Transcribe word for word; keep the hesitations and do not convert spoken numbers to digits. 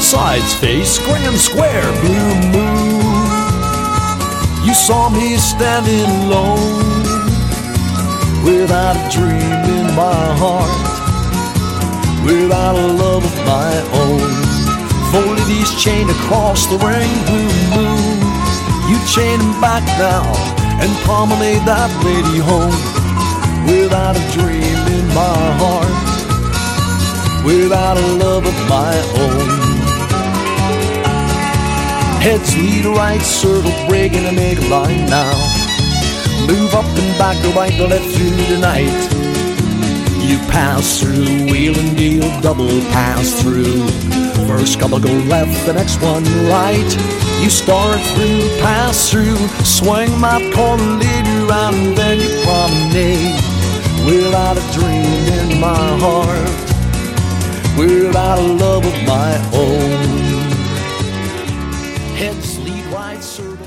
sides face, grand square, blue moon. You saw me standing alone, without a dream in my heart, without a love of my own. Folded these chained across the ring, blue moon. You chain him back now and promenade that lady home, without a dream in my heart, without a love of my own. Heads lead right, circle break and a make a line now. Move up and back to right to left through the night. You pass through, wheel and deal, double pass through. First couple go left, the next one right. You start through, pass through, swing my corner, lead you round, and then you promenade, without a dream in my heart, without a love of my own. Heads lead right, circle.